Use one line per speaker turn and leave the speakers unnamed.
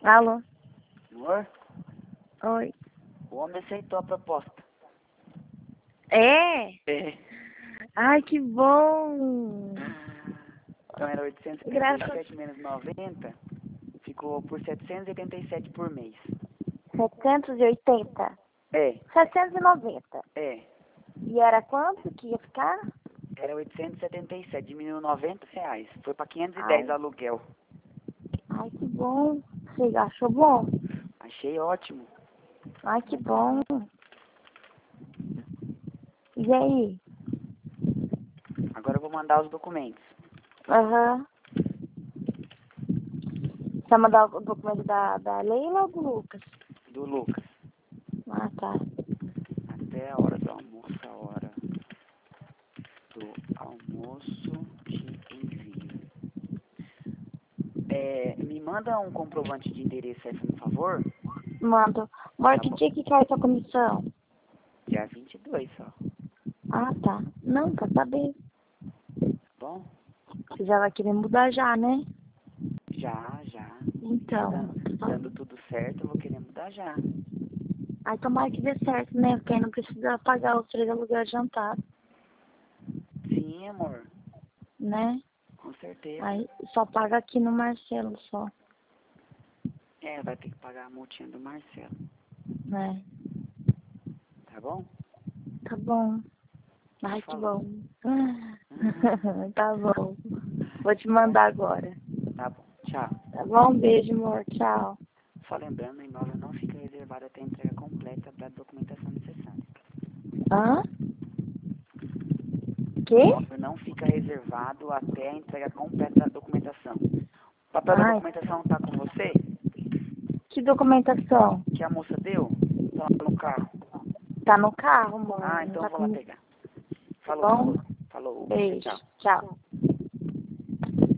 Alô?
Amor,
Oi.
o homem aceitou a proposta.
É?
É.
Ai, que bom.
Então era 877 menos 90, ficou por 787 por mês.
780.
É,
790.
é.
E era quanto que ia ficar?
Era 877, diminuiu R$ 90. Foi para 510
Ai.
aluguel.
Ai, que bom. Você achou bom?
Achei ótimo.
Ai, que bom. E aí?
Agora eu vou mandar os documentos.
Aham. Você vai mandar o documento da Leila ou do Lucas?
Do Lucas.
Ah, tá.
Até a hora do almoço, a hora do almoço te envio. Me manda um comprovante de endereço aí, por favor.
Mando. Amor,
Tá
que
bom.
dia que cai a sua comissão?
Dia 22 só.
Ah, tá. Não, pra saber.
Tá bom?
Você já vai querer mudar já, né?
Já.
Então.
Dando tudo certo, eu vou querer mudar já.
Aí tomara que dê certo, né? Porque aí não precisa pagar os 3 aluguéis adiantados,
Sim, amor.
né?
Com certeza.
Aí só paga aqui no Marcelo só,
Vai ter que pagar a multinha do Marcelo.
né?
Tá bom?
Tá bom. Ai, que
Falou.
bom. Tá bom. Vou te mandar agora.
Tá bom. Tchau.
Tá bom? Um beijo, amor. Tchau.
Só lembrando, o imóvel não fica reservado até a entrega completa da documentação necessária.
Hã?
O
Quê?
imóvel não fica reservado até a entrega completa da documentação. O papel da
Ai,
documentação tá com você?
que documentação?
Que a moça deu? Tá lá no carro.
Tá no carro, amor.
Ah,
Não
então
tá
eu vou lá
comigo.
pegar.
Tá
Falou.
bom?
Falou.
Beijo.
Tchau.
Tchau.